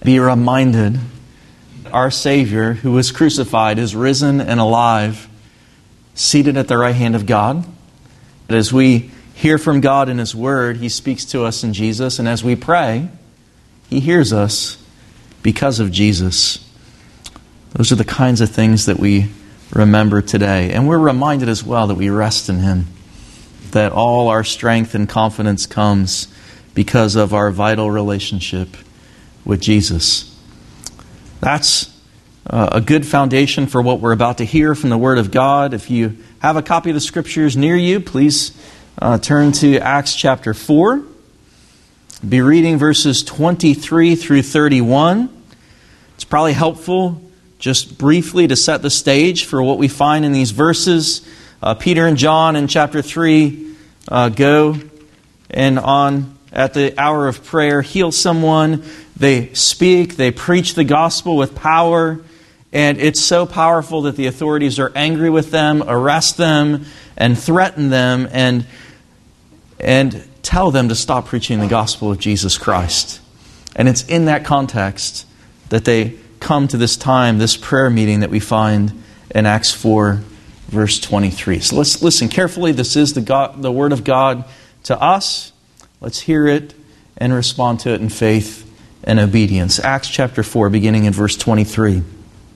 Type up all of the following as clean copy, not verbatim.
be reminded our Savior, who was crucified, is risen and alive, seated at the right hand of God. As we hear from God in His Word, He speaks to us in Jesus. And as we pray, He hears us because of Jesus. Those are the kinds of things that we remember today. And we're reminded as well that we rest in Him, that all our strength and confidence comes because of our vital relationship with Jesus. That's a good foundation for what we're about to hear from the Word of God. If you have a copy of the Scriptures near you, please turn to Acts chapter 4. Be reading verses 23 through 31. It's probably helpful just briefly to set the stage for what we find in these verses. Peter and John in chapter 3 go and on at the hour of prayer heal someone. They speak, they preach the gospel with power, and it's so powerful that the authorities are angry with them, arrest them, and threaten them, and tell them to stop preaching the gospel of Jesus Christ. And it's in that context that they come to this time, this prayer meeting that we find in Acts 4, verse 23. So let's listen carefully. This is the Word of God to us. Let's hear it and respond to it in faith and obedience. Acts chapter 4, beginning in verse 23.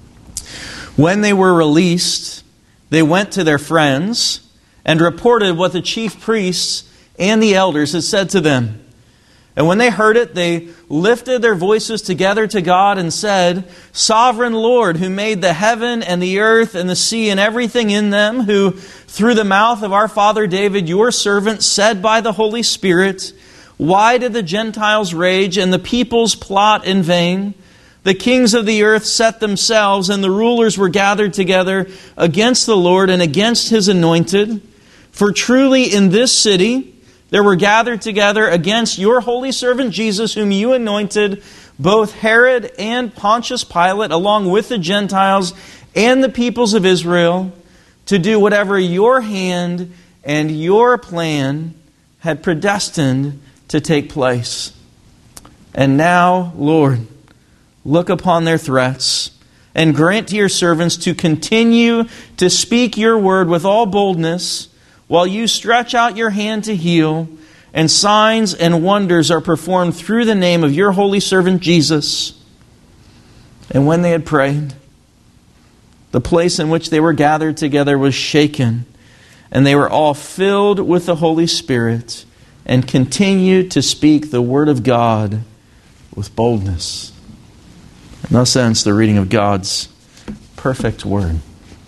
When they were released, they went to their friends and reported what the chief priests and the elders had said to them. And when they heard it, they lifted their voices together to God and said, Sovereign Lord, who made the heaven and the earth and the sea and everything in them, who through the mouth of our father David, your servant, said by the Holy Spirit, why did the Gentiles rage and the peoples plot in vain? The kings of the earth set themselves, and the rulers were gathered together against the Lord and against His anointed. For truly in this city there were gathered together against your holy servant Jesus, whom you anointed, both Herod and Pontius Pilate, along with the Gentiles and the peoples of Israel, to do whatever your hand and your plan had predestined to take place. And now, Lord, look upon their threats and grant to your servants to continue to speak your word with all boldness, while you stretch out your hand to heal, and signs and wonders are performed through the name of your holy servant Jesus. And when they had prayed, the place in which they were gathered together was shaken, and they were all filled with the Holy Spirit, and continued to speak the word of God with boldness. In thus ends the reading of God's perfect word.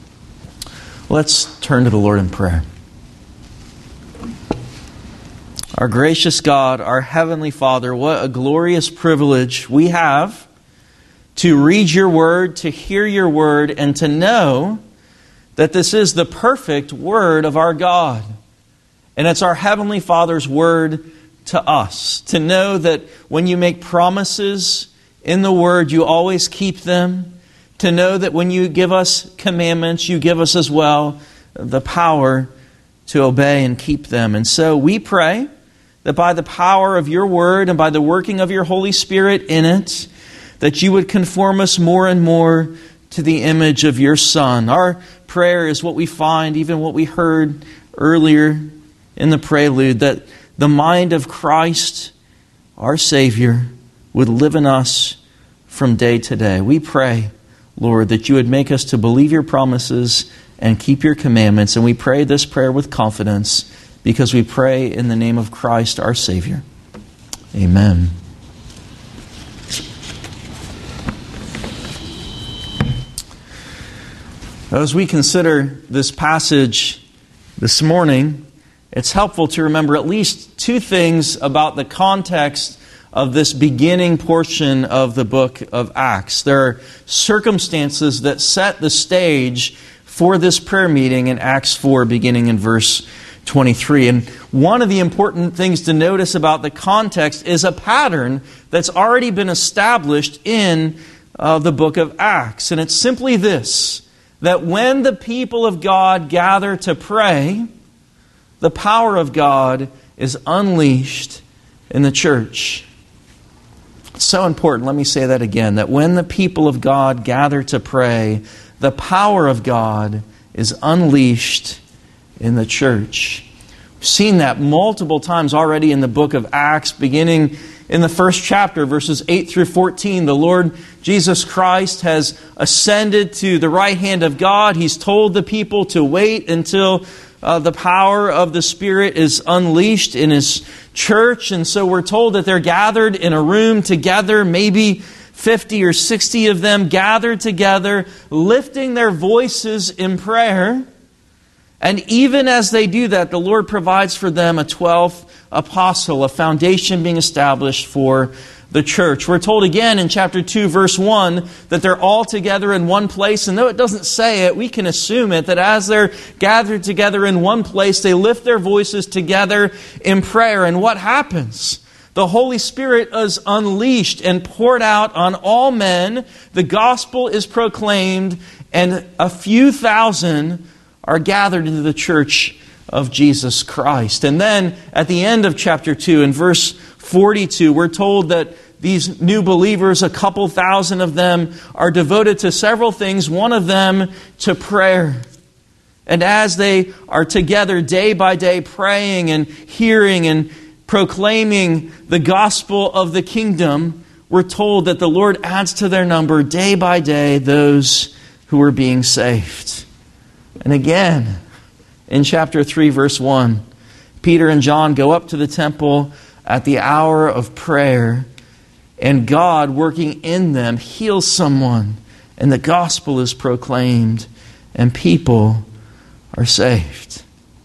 Let's turn to the Lord in prayer. Our gracious God, our Heavenly Father, what a glorious privilege we have to read your word, to hear your word, and to know that this is the perfect word of our God. And it's our Heavenly Father's word to us. To know that when you make promises in the word, you always keep them. To know that when you give us commandments, you give us as well the power to obey and keep them. And so we pray that by the power of your word and by the working of your Holy Spirit in it, that you would conform us more and more to the image of your Son. Our prayer is what we find, even what we heard earlier in the prelude, that the mind of Christ, our Savior, would live in us from day to day. We pray, Lord, that you would make us to believe your promises and keep your commandments. And we pray this prayer with confidence, because we pray in the name of Christ, our Savior. Amen. As we consider this passage this morning, it's helpful to remember at least two things about the context of this beginning portion of the book of Acts. There are circumstances that set the stage for this prayer meeting in Acts 4, beginning in verse 23. And one of the important things to notice about the context is a pattern that's already been established in the book of Acts. And it's simply this, that when the people of God gather to pray, the power of God is unleashed in the church. It's so important, let me say that again, that when the people of God gather to pray, the power of God is unleashed in the church. We've seen that multiple times already in the book of Acts, beginning in the first chapter, verses 8 through 14. The Lord Jesus Christ has ascended to the right hand of God. He's told the people to wait until the power of the Spirit is unleashed in His church. And so we're told that they're gathered in a room together, maybe 50 or 60 of them gathered together, lifting their voices in prayer. And even as they do that, the Lord provides for them a 12th apostle, a foundation being established for the church. We're told again in chapter 2, verse 1, that they're all together in one place. And though it doesn't say it, we can assume it, that as they're gathered together in one place, they lift their voices together in prayer. And what happens? The Holy Spirit is unleashed and poured out on all men. The gospel is proclaimed, and a few thousand are gathered into the church of Jesus Christ. And then at the end of chapter 2, in verse 42, we're told that these new believers, a couple thousand of them, are devoted to several things, one of them to prayer. And as they are together day by day praying and hearing and proclaiming the gospel of the kingdom, we're told that the Lord adds to their number day by day those who are being saved. And again, in chapter 3, verse 1, Peter and John go up to the temple at the hour of prayer, and God, working in them, heals someone, and the gospel is proclaimed, and people are saved.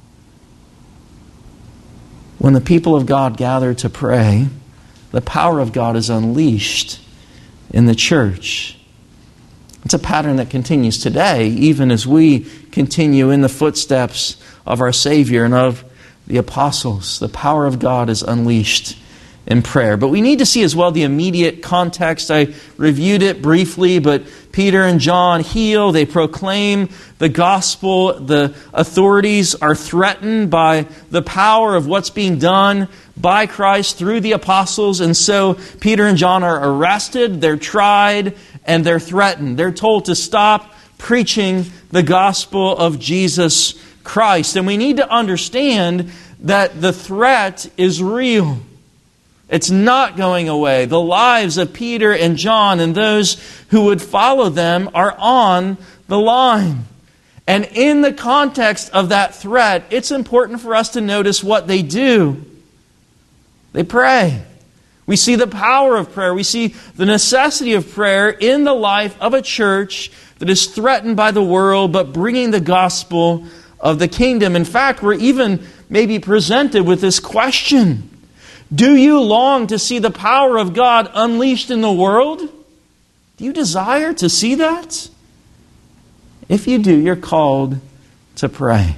When the people of God gather to pray, the power of God is unleashed in the church. It's a pattern that continues today, even as we continue in the footsteps of our Savior and of the apostles. The power of God is unleashed in prayer. But we need to see as well the immediate context. I reviewed it briefly, but Peter and John heal, they proclaim the gospel. The authorities are threatened by the power of what's being done by Christ through the apostles. And so Peter and John are arrested, they're tried, and they're threatened. They're told to stop preaching the gospel of Jesus Christ. And we need to understand that the threat is real. It's not going away. The lives of Peter and John and those who would follow them are on the line. And in the context of that threat, it's important for us to notice what they do. They pray. We see the power of prayer. We see the necessity of prayer in the life of a church that is threatened by the world, but bringing the gospel of the kingdom. In fact, we're even maybe presented with this question: do you long to see the power of God unleashed in the world? Do you desire to see that? If you do, you're called to pray.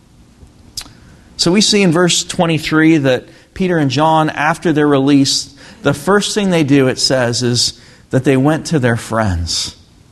So we see in verse 23 that Peter and John, after their release, the first thing they do, it says, is that they went to their friends.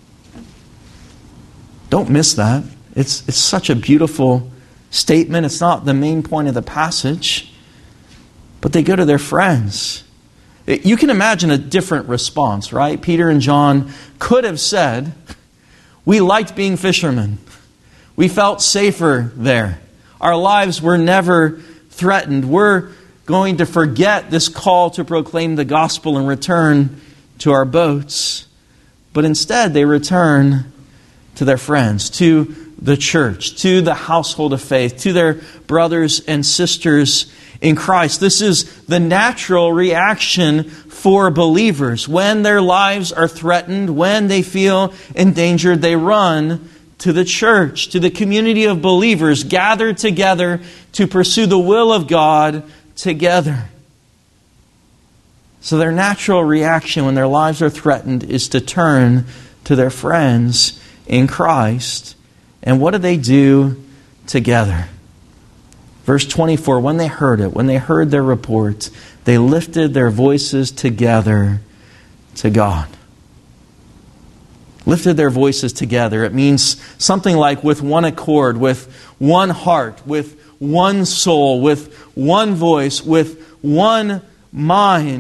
Don't miss that. It's such a beautiful statement. It's not the main point of the passage. But they go to their friends. You can imagine a different response, right? Peter and John could have said, we liked being fishermen. We felt safer there. Our lives were never threatened. We're going to forget this call to proclaim the gospel and return to our boats. But instead, they return to their friends, to the church, to the household of faith, to their brothers and sisters in Christ. This is the natural reaction for believers. When their lives are threatened, when they feel endangered, they run to the church, to the community of believers gathered together to pursue the will of God together. So their natural reaction when their lives are threatened is to turn to their friends in Christ. And what do they do together? Verse 24, when they heard it, when they heard their report, they lifted their voices together to God. Lifted their voices together. It means something like with one accord, with one heart, with one soul, with one voice, with one mind,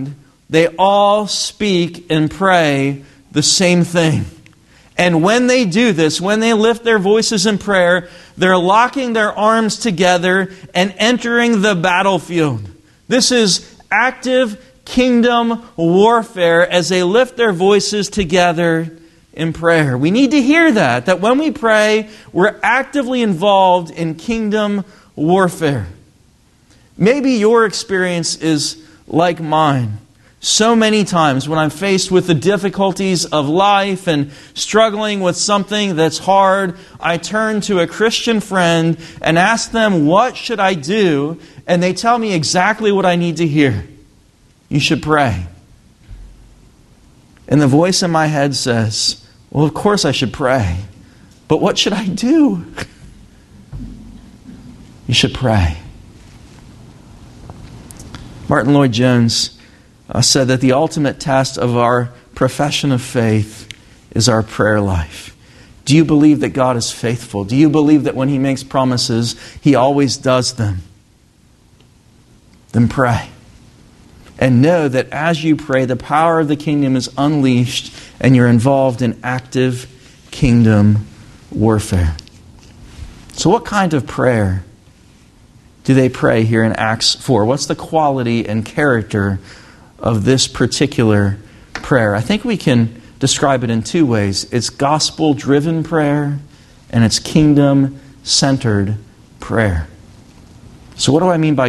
They all speak and pray the same thing. And when they do this, when they lift their voices in prayer, they're locking their arms together and entering the battlefield. This is active kingdom warfare as they lift their voices together in prayer. We need to hear that when we pray, we're actively involved in kingdom warfare. Maybe your experience is like mine. So many times when I'm faced with the difficulties of life and struggling with something that's hard, I turn to a Christian friend and ask them, what should I do? And they tell me exactly what I need to hear. You should pray. And the voice in my head says, well, of course I should pray. But what should I do? You should pray. Martin Lloyd-Jones said that the ultimate test of our profession of faith is our prayer life. Do you believe that God is faithful? Do you believe that when He makes promises, He always does them? Then pray. And know that as you pray, the power of the kingdom is unleashed and you're involved in active kingdom warfare. So what kind of prayer do they pray here in Acts 4? What's the quality and character of this particular prayer? I think we can describe it in two ways. It's gospel-driven prayer and it's kingdom-centered prayer. So what do I mean by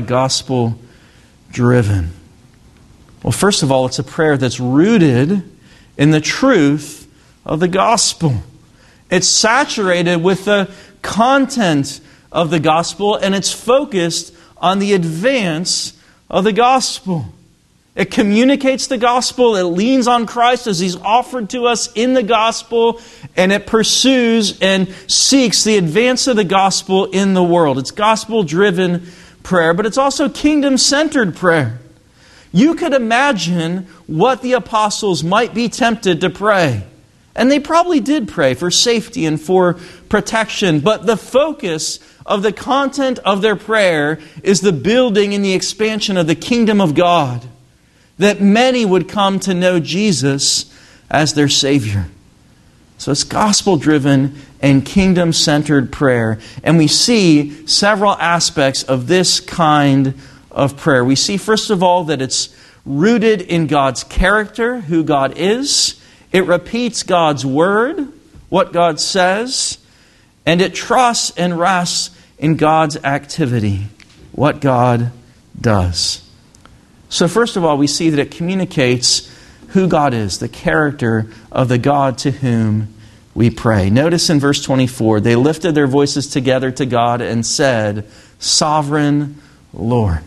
gospel-driven? Well, first of all, it's a prayer that's rooted in the truth of the gospel. It's saturated with the content of the gospel, and it's focused on the advance of the gospel. It communicates the gospel, it leans on Christ as He's offered to us in the gospel, and it pursues and seeks the advance of the gospel in the world. It's gospel-driven prayer, but it's also kingdom-centered prayer. You could imagine what the apostles might be tempted to pray. And they probably did pray for safety and for protection. But the focus of the content of their prayer is the building and the expansion of the kingdom of God. That many would come to know Jesus as their Savior. So it's gospel-driven and kingdom-centered prayer. And we see several aspects of this kind of prayer. We see, first of all, that it's rooted in God's character, who God is. It repeats God's word, what God says. And it trusts and rests in God's activity, what God does. So first of all, we see that it communicates who God is, the character of the God to whom we pray. Notice in verse 24, they lifted their voices together to God and said, Sovereign Lord.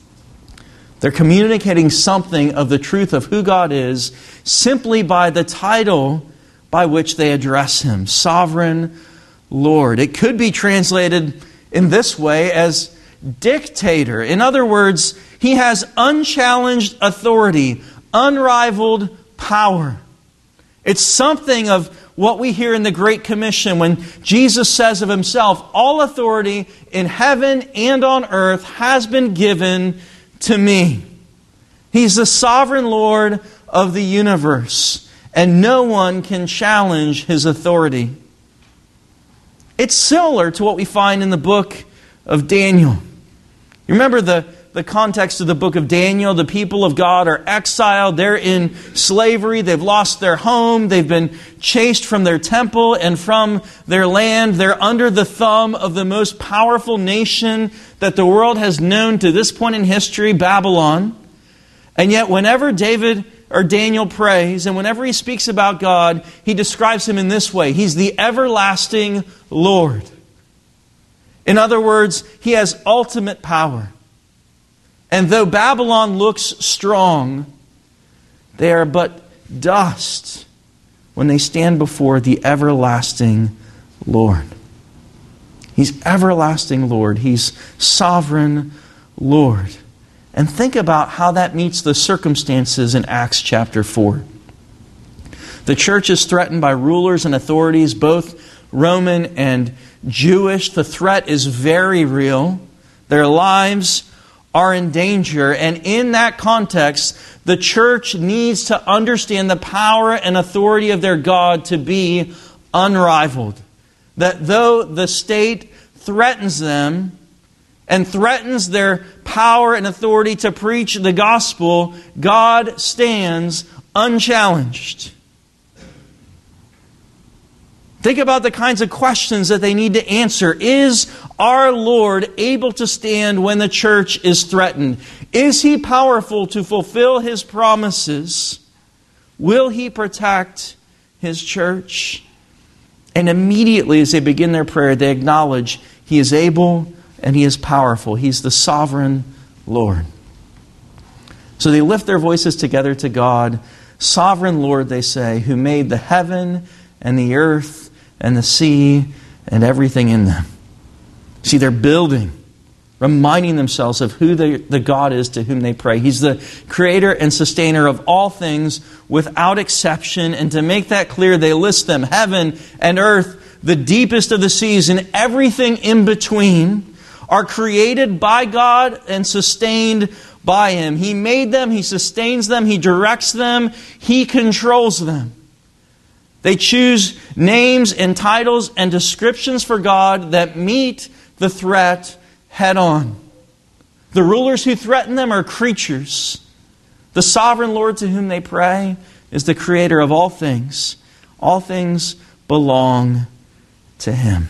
They're communicating something of the truth of who God is simply by the title by which they address Him, Sovereign Lord. It could be translated in this way as dictator. In other words, He has unchallenged authority, unrivaled power. It's something of what we hear in the Great Commission when Jesus says of Himself, all authority in heaven and on earth has been given to me. He's the sovereign Lord of the universe, and no one can challenge His authority. It's similar to what we find in the book of Daniel. You remember the context of the book of Daniel? The people of God are exiled. They're in slavery. They've lost their home. They've been chased from their temple and from their land. They're under the thumb of the most powerful nation that the world has known to this point in history, Babylon. And yet whenever Daniel prays and whenever he speaks about God, he describes Him in this way. He's the everlasting Lord. In other words, He has ultimate power. And though Babylon looks strong, they are but dust when they stand before the everlasting Lord. He's everlasting Lord. He's sovereign Lord. And think about how that meets the circumstances in Acts chapter 4. The church is threatened by rulers and authorities, both Roman and Jewish. The threat is very real. Their lives are in danger. And in that context, the church needs to understand the power and authority of their God to be unrivaled. That though the state threatens them and threatens their power and authority to preach the gospel, God stands unchallenged. Think about the kinds of questions that they need to answer. Is our Lord able to stand when the church is threatened? Is He powerful to fulfill His promises? Will He protect His church? And immediately as they begin their prayer, they acknowledge He is able and He is powerful. He's the sovereign Lord. So they lift their voices together to God. Sovereign Lord, they say, who made the heaven and the earth and the sea and everything in them. See, they're building, reminding themselves of who the God is to whom they pray. He's the creator and sustainer of all things without exception. And to make that clear, they list them, heaven and earth, the deepest of the seas, and everything in between are created by God and sustained by Him. He made them, He sustains them, He directs them, He controls them. They choose names and titles and descriptions for God that meet the threat head on. The rulers who threaten them are creatures. The sovereign Lord to whom they pray is the creator of all things. All things belong to Him.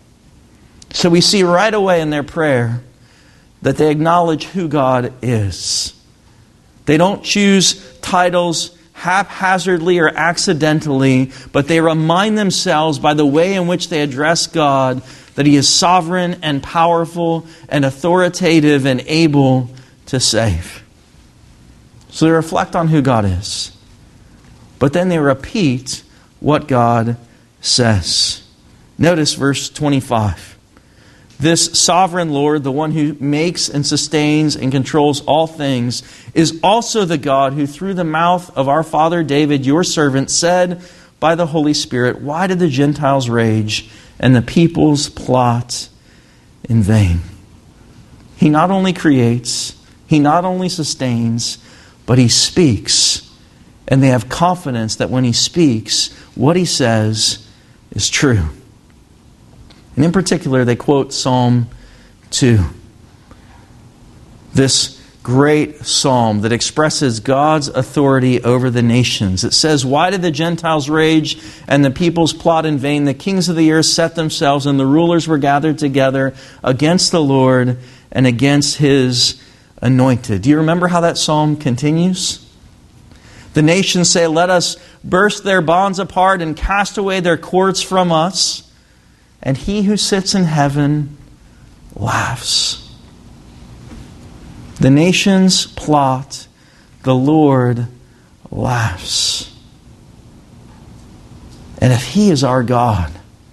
So we see right away in their prayer that they acknowledge who God is. They don't choose titles haphazardly or accidentally, but they remind themselves by the way in which they address God that He is sovereign and powerful and authoritative and able to save. So they reflect on who God is. But then they repeat what God says. Notice verse 25. This sovereign Lord, the one who makes and sustains and controls all things, is also the God who through the mouth of our father David, your servant, said by the Holy Spirit, why did the Gentiles rage and the peoples plot in vain? He not only creates, He not only sustains, but He speaks. And they have confidence that when He speaks, what He says is true. And in particular, they quote Psalm 2. This great psalm that expresses God's authority over the nations. It says, why did the Gentiles rage and the peoples plot in vain? The kings of the earth set themselves and the rulers were gathered together against the Lord and against His anointed. Do you remember how that psalm continues? The nations say, let us burst their bonds apart and cast away their cords from us. And He who sits in heaven laughs. The nations plot, the Lord laughs. And if He is our God,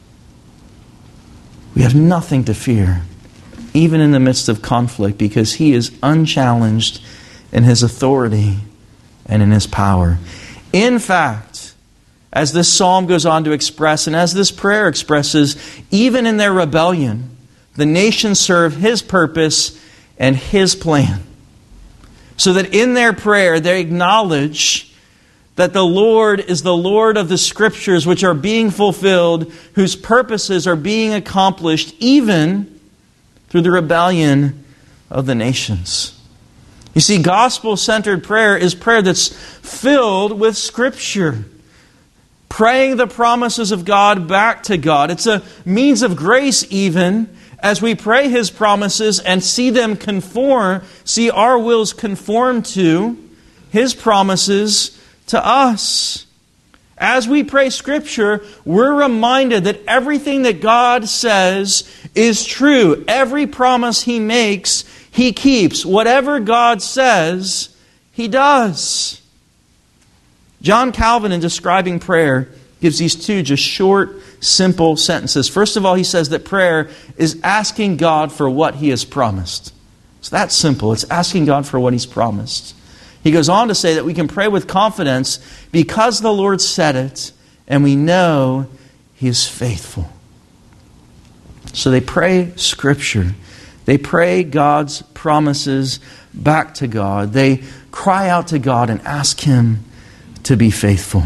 we have nothing to fear, even in the midst of conflict, because He is unchallenged in His authority and in His power. In fact, as this psalm goes on to express, and as this prayer expresses, even in their rebellion, the nations serve His purpose and His plan. So that in their prayer, they acknowledge that the Lord is the Lord of the Scriptures which are being fulfilled, whose purposes are being accomplished even through the rebellion of the nations. You see, gospel-centered prayer is prayer that's filled with Scripture. Praying the promises of God back to God. It's a means of grace even as we pray His promises and see them conform, see our wills conform to His promises to us. As we pray Scripture, we're reminded that everything that God says is true. Every promise He makes, He keeps. Whatever God says, He does. John Calvin, in describing prayer, gives these two just short, simple sentences. First of all, he says that prayer is asking God for what He has promised. It's that simple. It's asking God for what He's promised. He goes on to say that we can pray with confidence because the Lord said it, and we know He is faithful. So they pray Scripture. They pray God's promises back to God. They cry out to God and ask Him to be faithful.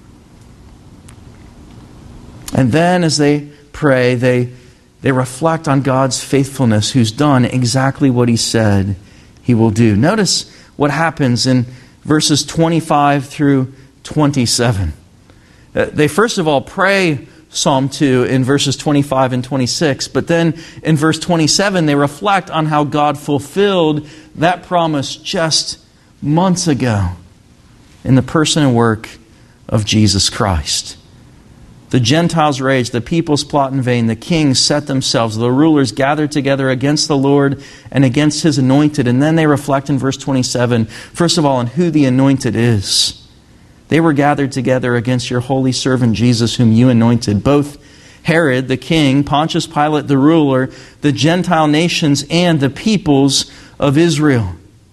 And then as they pray, they reflect on God's faithfulness, who's done exactly what He said He will do. Notice what happens in verses 25 through 27. They first of all pray Psalm 2 in verses 25 and 26, but then in verse 27 they reflect on how God fulfilled that promise just months ago in the person and work of Jesus Christ. The Gentiles raged, the peoples plot in vain, the kings set themselves, the rulers gathered together against the Lord and against His anointed. And then they reflect in verse 27, first of all, on who the anointed is. They were gathered together against your holy servant Jesus, whom you anointed. Both Herod, the king, Pontius Pilate, the ruler, the Gentile nations, and the peoples of Israel.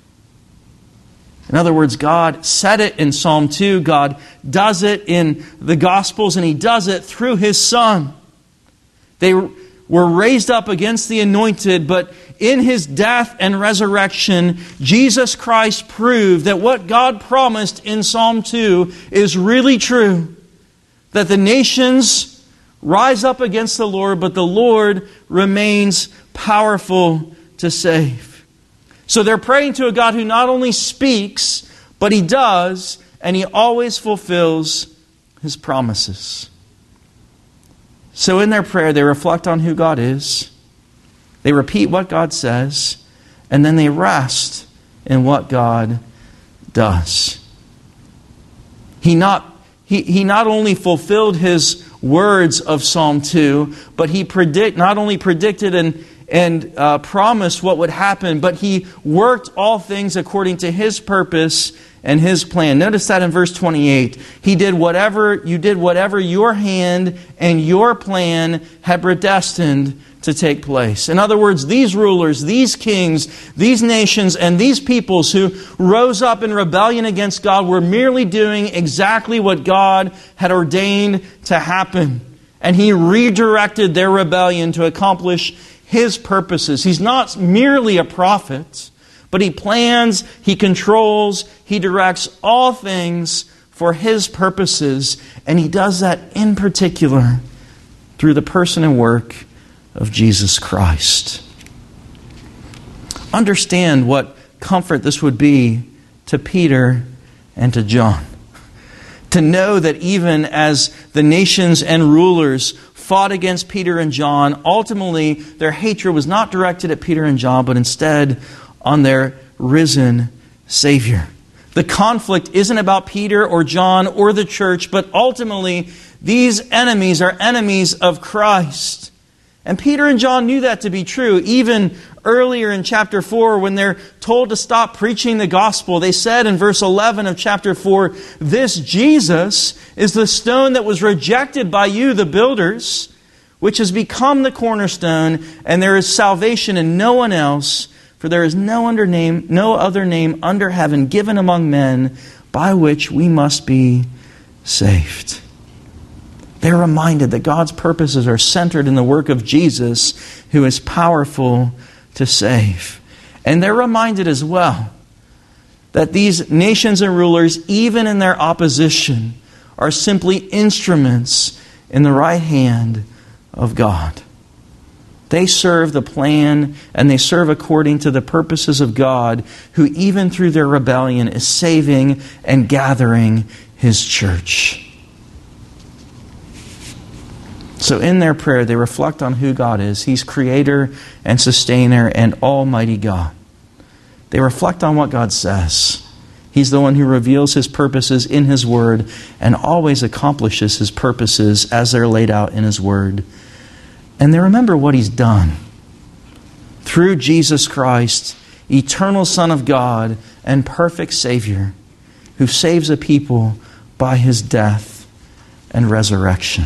In other words, God said it in Psalm 2. God does it in the Gospels, and He does it through His Son. They were raised up against the anointed, but in His death and resurrection, Jesus Christ proved that what God promised in Psalm 2 is really true. That the nations rise up against the Lord, but the Lord remains powerful to save. So they're praying to a God who not only speaks, but He does, and He always fulfills His promises. So in their prayer, they reflect on who God is. They repeat what God says, and then they rest in what God does. He not only fulfilled His words of Psalm 2, but He not only predicted and promised what would happen, but He worked all things according to His purpose and His plan. Notice that in verse 28. You did whatever your hand and your plan had predestined to take place. In other words, these rulers, these kings, these nations, and these peoples who rose up in rebellion against God were merely doing exactly what God had ordained to happen. And He redirected their rebellion to accomplish His purposes. He's not merely a prophet, but He plans, He controls, He directs all things for His purposes. And He does that in particular through the person and work of Jesus Christ. Understand what comfort this would be to Peter and to John. To know that even as the nations and rulers fought against Peter and John, ultimately their hatred was not directed at Peter and John, but instead on their risen Savior. The conflict isn't about Peter or John or the church, but ultimately these enemies are enemies of Christ. And Peter and John knew that to be true. Even earlier in chapter 4, when they're told to stop preaching the gospel, they said in verse 11 of chapter 4, "This Jesus is the stone that was rejected by you, the builders, which has become the cornerstone, and there is salvation in no one else, for there is no other name under heaven given among men by which we must be saved." They're reminded that God's purposes are centered in the work of Jesus, who is powerful to save. And they're reminded as well that these nations and rulers, even in their opposition, are simply instruments in the right hand of God. They serve the plan and they serve according to the purposes of God, who even through their rebellion is saving and gathering His church. So in their prayer, they reflect on who God is. He's Creator and Sustainer and Almighty God. They reflect on what God says. He's the one who reveals His purposes in His Word and always accomplishes His purposes as they're laid out in His Word. And they remember what He's done. Through Jesus Christ, eternal Son of God and perfect Savior, who saves a people by His death and resurrection.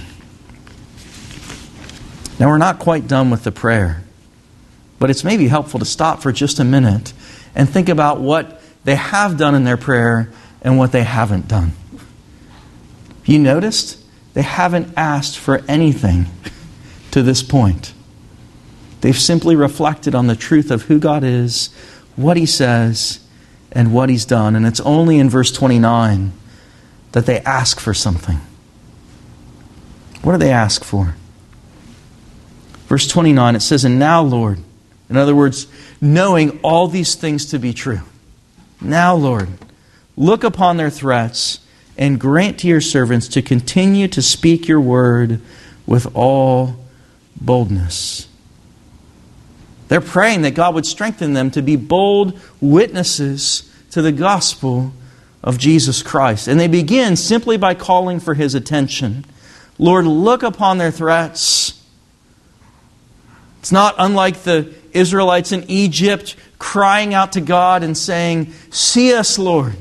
Now, we're not quite done with the prayer, but it's maybe helpful to stop for just a minute and think about what they have done in their prayer and what they haven't done. You noticed? They haven't asked for anything to this point. They've simply reflected on the truth of who God is, what He says, and what He's done. And it's only in verse 29 that they ask for something. What do they ask for? Verse 29, it says, "And now, Lord," in other words, knowing all these things to be true, "Now, Lord, look upon their threats and grant to your servants to continue to speak your word with all boldness." They're praying that God would strengthen them to be bold witnesses to the gospel of Jesus Christ. And they begin simply by calling for His attention. Lord, look upon their threats. It's not unlike the Israelites in Egypt crying out to God and saying, "See us, Lord."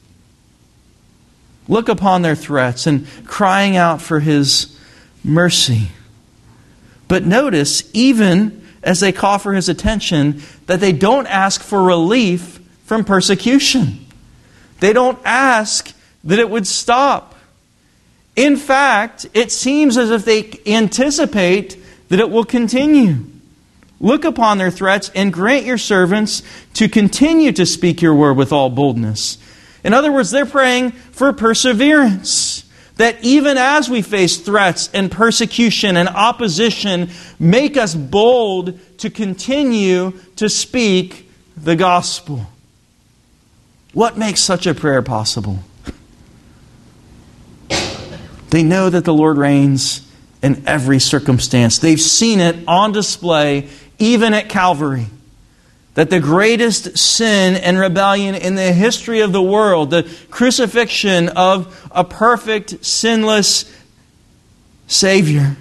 Look upon their threats and crying out for His mercy. But notice, even as they call for His attention, that they don't ask for relief from persecution. They don't ask that it would stop. In fact, it seems as if they anticipate that it will continue. Look upon their threats and grant your servants to continue to speak your word with all boldness. In other words, they're praying for perseverance. That even as we face threats and persecution and opposition, make us bold to continue to speak the gospel. What makes such a prayer possible? They know that the Lord reigns in every circumstance. They've seen it on display even at Calvary. That the greatest sin and rebellion in the history of the world, the crucifixion of a perfect, sinless Savior,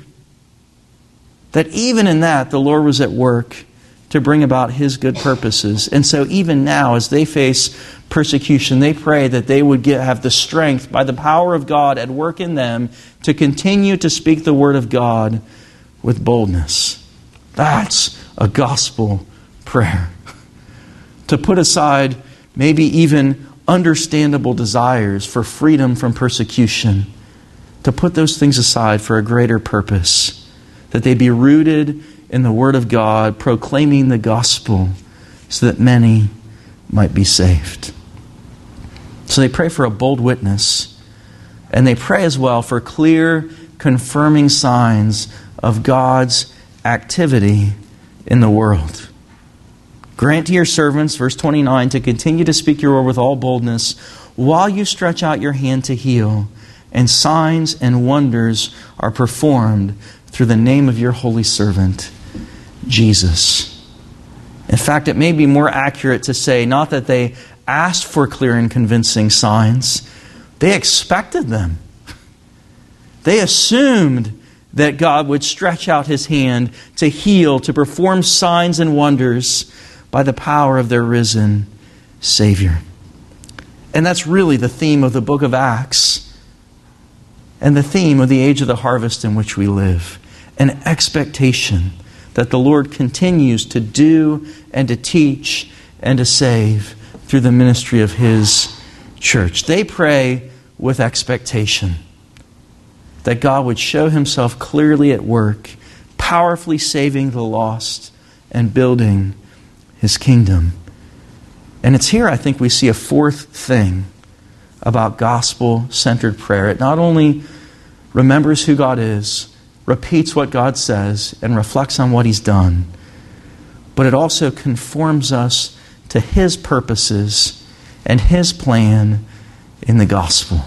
that even in that, the Lord was at work to bring about His good purposes. And so even now, as they face persecution, they pray that they would have the strength by the power of God at work in them to continue to speak the Word of God with boldness. That's a gospel prayer. To put aside maybe even understandable desires for freedom from persecution, to put those things aside for a greater purpose, that they be rooted in the Word of God, proclaiming the gospel so that many might be saved. So they pray for a bold witness, and they pray as well for clear, confirming signs of God's activity in the world. Grant to your servants, verse 29, to continue to speak your word with all boldness while you stretch out your hand to heal, and signs and wonders are performed through the name of your holy servant, Jesus. In fact, it may be more accurate to say not that they asked for clear and convincing signs, they expected them. They assumed that God would stretch out His hand to heal, to perform signs and wonders by the power of their risen Savior. And that's really the theme of the book of Acts and the theme of the age of the harvest in which we live. An expectation that the Lord continues to do and to teach and to save through the ministry of His church. They pray with expectation that God would show Himself clearly at work, powerfully saving the lost and building His kingdom. And it's here I think we see a fourth thing about gospel-centered prayer. It not only remembers who God is, repeats what God says, and reflects on what He's done, but it also conforms us to His purposes and His plan in the gospel.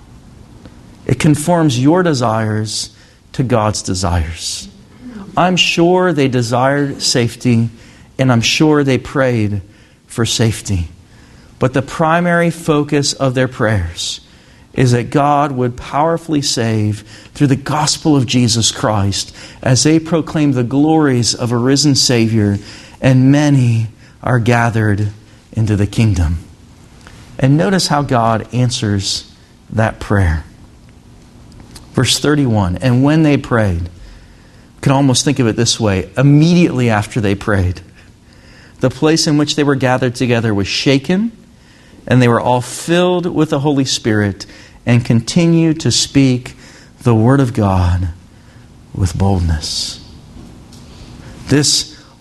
It conforms your desires to God's desires. I'm sure they desired safety, and I'm sure they prayed for safety. But the primary focus of their prayers is that God would powerfully save through the gospel of Jesus Christ as they proclaim the glories of a risen Savior, and many are gathered into the kingdom. And notice how God answers that prayer. Verse 31, and when they prayed, you can almost think of it this way, immediately after they prayed, the place in which they were gathered together was shaken, and they were all filled with the Holy Spirit and continued to speak the Word of God with boldness. This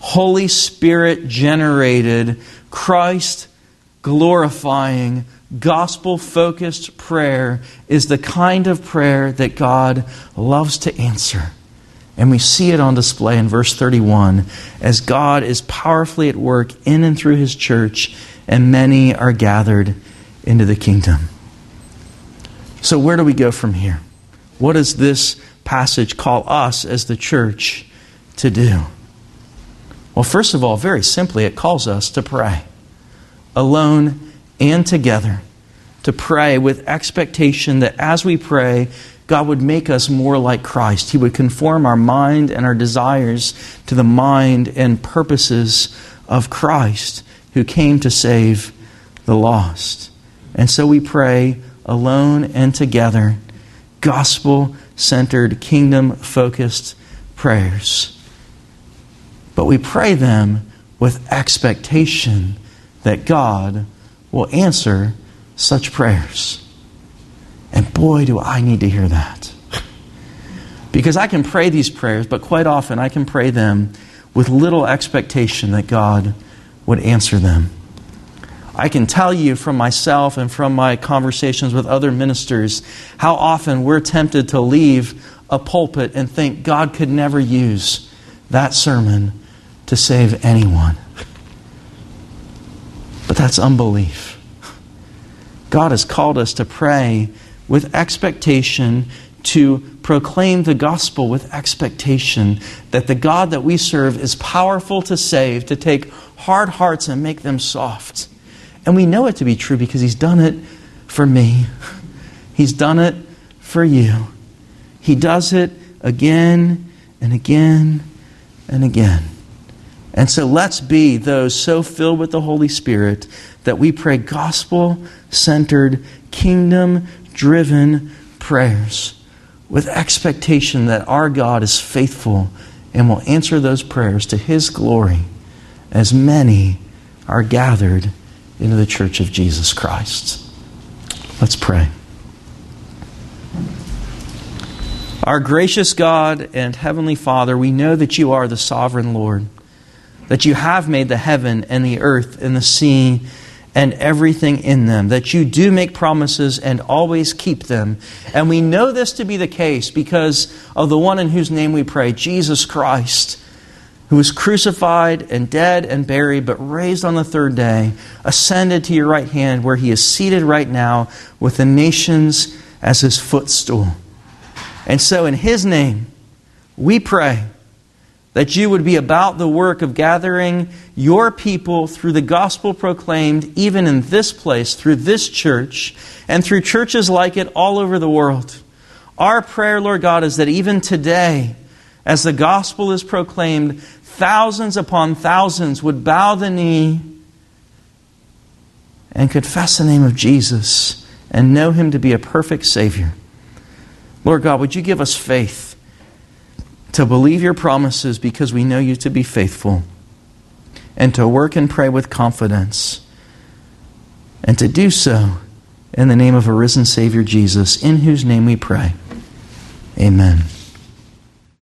Holy Spirit generated, Christ glorifying, gospel-focused prayer is the kind of prayer that God loves to answer. And we see it on display in verse 31 as God is powerfully at work in and through His church, and many are gathered into the kingdom. So where do we go from here? What does this passage call us as the church to do? Well, first of all, very simply, it calls us to pray. Alone and together. To pray with expectation that as we pray, God would make us more like Christ. He would conform our mind and our desires to the mind and purposes of Christ, who came to save the lost. And so we pray alone and together, gospel-centered, kingdom-focused prayers. But we pray them with expectation that God will answer such prayers. And boy, do I need to hear that. Because I can pray these prayers, but quite often I can pray them with little expectation that God would answer them. I can tell you from myself and from my conversations with other ministers how often we're tempted to leave a pulpit and think God could never use that sermon to save anyone. But that's unbelief. God has called us to pray with expectation, to proclaim the gospel with expectation that the God that we serve is powerful to save, to take hard hearts and make them soft. And we know it to be true because He's done it for me. He's done it for you. He does it again and again and again. And so let's be those so filled with the Holy Spirit that we pray gospel-centered, kingdom-driven prayers with expectation that our God is faithful and will answer those prayers to His glory as many are gathered into the church of Jesus Christ. Let's pray. Our gracious God and Heavenly Father, we know that You are the sovereign Lord, that You have made the heaven and the earth and the sea and everything in them, that You do make promises and always keep them. And we know this to be the case because of the one in whose name we pray, Jesus Christ, who was crucified and dead and buried, but raised on the third day, ascended to Your right hand, where He is seated right now with the nations as His footstool. And so in His name, we pray that You would be about the work of gathering Your people through the gospel proclaimed even in this place, through this church, and through churches like it all over the world. Our prayer, Lord God, is that even today, as the gospel is proclaimed, thousands upon thousands would bow the knee and confess the name of Jesus and know Him to be a perfect Savior. Lord God, would You give us faith to believe Your promises because we know You to be faithful, and to work and pray with confidence, and to do so in the name of a risen Savior Jesus, in whose name we pray. Amen.